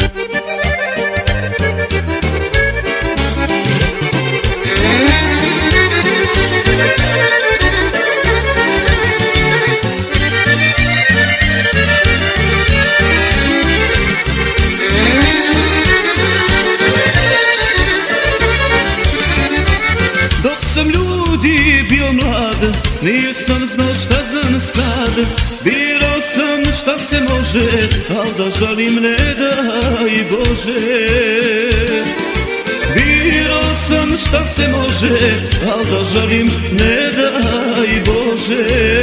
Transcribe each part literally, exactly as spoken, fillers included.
Sam ljudi bio mlad, nisam znao šta znam sad. Birao sam šta se može, al da žalim ne daj Bože. Birao sam šta se može, al da žalim ne daj Bože.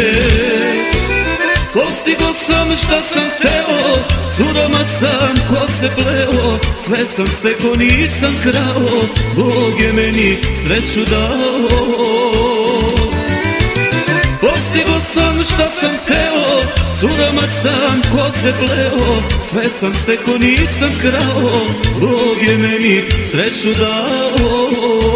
Postigo sam šta sam teo, curama sam ko se pleo, sve sam steko nisam krao, Bog je meni sreću dao. Postigo sam šta sam teo, curama sam ko se pleo, sve sam steko nisam krao, Bog je meni sreću dao.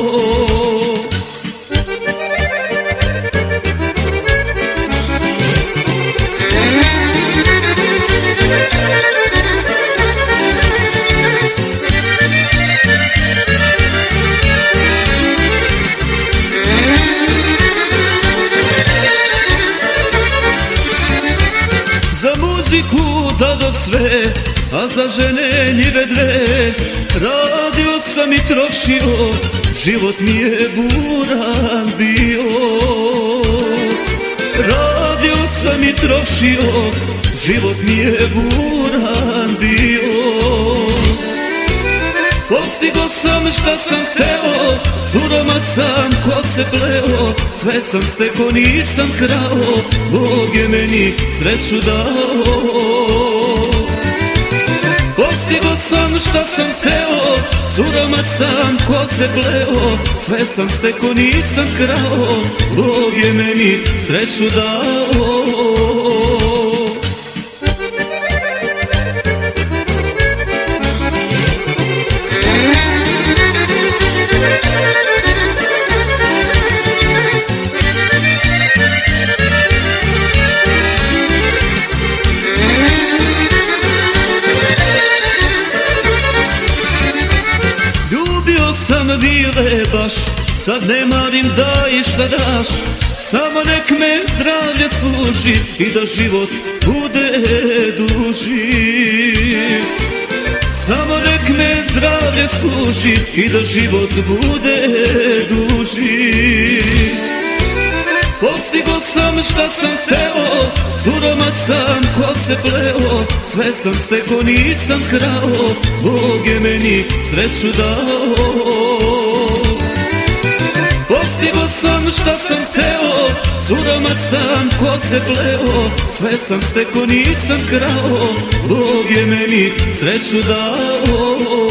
Za muziku dado sve, a za žene njive dve. Radio sam i trošio, život mi je buran bio. Radio sam i trošio, život mi je buran bio. Postigo sam šta sam teo, curama sam ko se pleo, sve sam steko nisam krao, Bog je meni sreću dao. Postigo sam šta sam teo, curama sam ko se pleo, sve sam steko nisam krao, Bog je meni sreću dao. Sam vile baš, sad ne marim daj šta daš, samo nek me zdravlje služi i da život bude duži. Samo nek me zdravlje služi i da život bude duži. Postigo sam šta sam teo, curama sam ko se pleo, sve sam steko nisam krao, Bog je meni sreću dao. Postigo sam šta sam teo, curama sam ko se pleo, sve sam steko nisam krao, Bog je meni sreću dao.